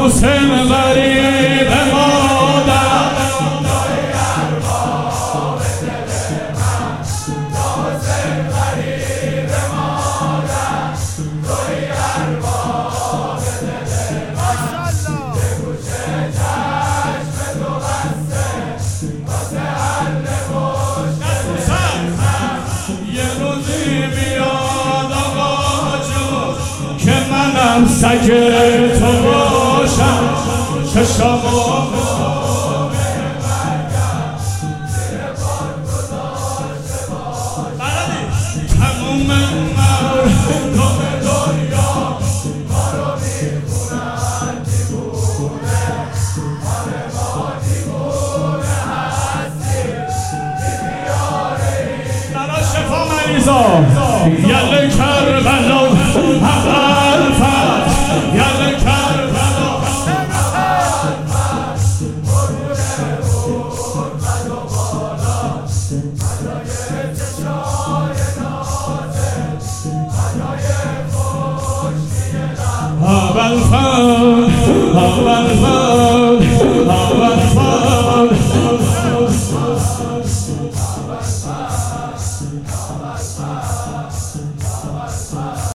حسین غریب مادر سگ تو باشم چشمو تموم مردم دنیا ما رو میخونن دیوونه ما دیوونه هستیم بیاره برا شفا مریضا یله کربلا أبا الفضل